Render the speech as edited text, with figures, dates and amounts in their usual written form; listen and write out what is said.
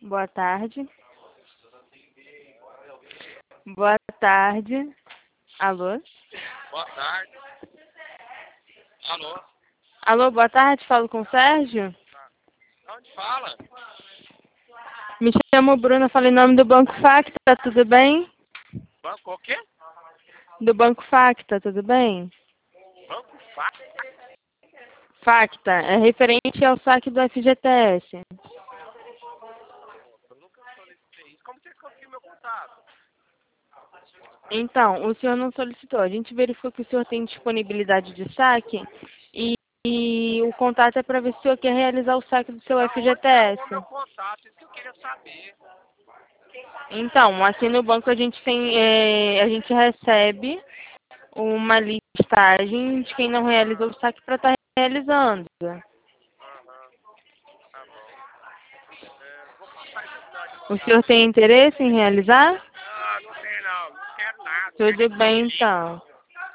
Boa tarde. Boa tarde. Alô? Boa tarde. Alô? Alô, boa tarde. Falo com o Sérgio? Onde fala? Me chamo Bruna, falo em nome do Banco Facta, tudo bem? Banco o quê? Do Banco Facta, tudo bem? Banco Facta? Facta, é referente ao saque do FGTS. Eu nunca solicitei isso. Como você conseguiu meu contato? Então, o senhor não solicitou. A gente verificou que o senhor tem disponibilidade de saque e o contato é para ver se o senhor quer realizar o saque do seu Aonde FGTS. pegou meu contato? Isso que eu queria saber. Então, aqui no banco a gente a gente recebe uma listagem de quem não realizou o saque para estar realizando. Aham. Tá bom. Vou passar isso aqui na O senhor advogada. tem interesse em realizar? Não, não tem não. Não quero nada. Quero Tudo que você me bem, ligue. então.